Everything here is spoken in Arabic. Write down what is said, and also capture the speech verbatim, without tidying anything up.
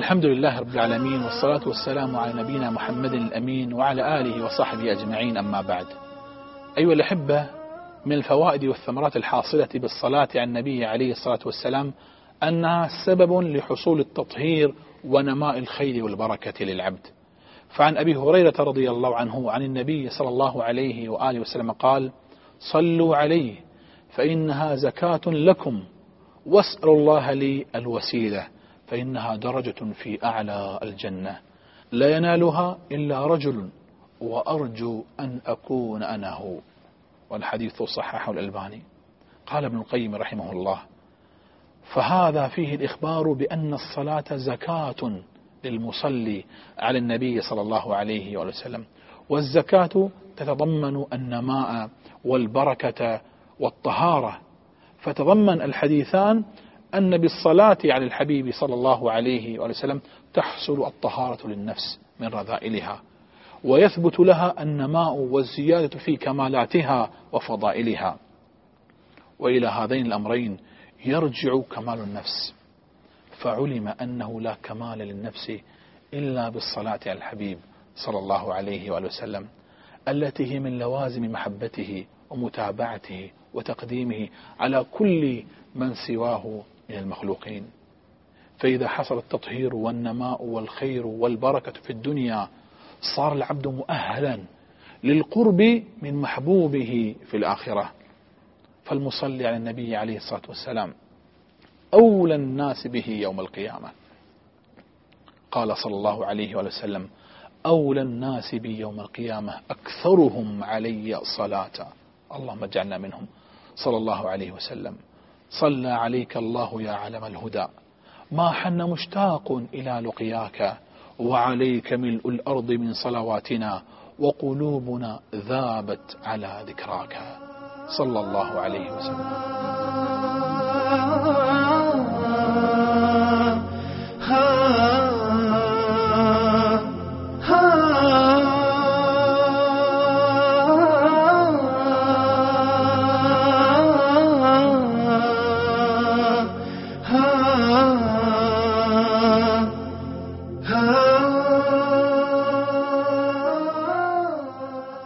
الحمد لله رب العالمين، والصلاة والسلام على نبينا محمد الأمين وعلى آله وصحبه أجمعين، أما بعد. أيها الأحبة، من الفوائد والثمرات الحاصلة بالصلاة على النبي عليه الصلاة والسلام أنها سبب لحصول التطهير ونماء الخير والبركة للعبد. فعن أبي هريرة رضي الله عنه عن النبي صلى الله عليه وآله وسلم قال: صلوا عليه فإنها زكاة لكم، واسألوا الله لي الوسيلة فإنها درجة في أعلى الجنة، لا ينالها إلا رجل وأرجو أن أكون أنا هو. والحديث صححه الألباني. قال ابن القيم رحمه الله: فهذا فيه الإخبار بأن الصلاة زكاة للمصلي على النبي صلى الله عليه وسلم، والزكاة تتضمن النماء والبركة والطهارة. فتضمن الحديثان أن بالصلاة على الحبيب صلى الله عليه وسلم تحصل الطهارة للنفس من رذائلها، ويثبت لها النماء والزيادة في كمالاتها وفضائلها. وإلى هذين الأمرين يرجع كمال النفس، فعلم أنه لا كمال للنفس إلا بالصلاة على الحبيب صلى الله عليه وسلم، التي هي من لوازم محبته ومتابعته وتقديمه على كل من سواه من المخلوقين. فإذا حصل التطهير والنماء والخير والبركة في الدنيا، صار العبد مؤهلا للقرب من محبوبه في الآخرة. فالمصلي على النبي عليه الصلاة والسلام أولى الناس به يوم القيامة. قال صلى الله عليه وسلم: أولى الناس بي يوم القيامة أكثرهم علي صلاة. اللهم اجعلنا منهم. صلى الله عليه وسلم: صلى عليك الله يا علم الهدى، ما حن مشتاق إلى لقياك، وعليك ملء الأرض من صلواتنا، وقلوبنا ذابت على ذكراك. صلى الله عليه وسلم.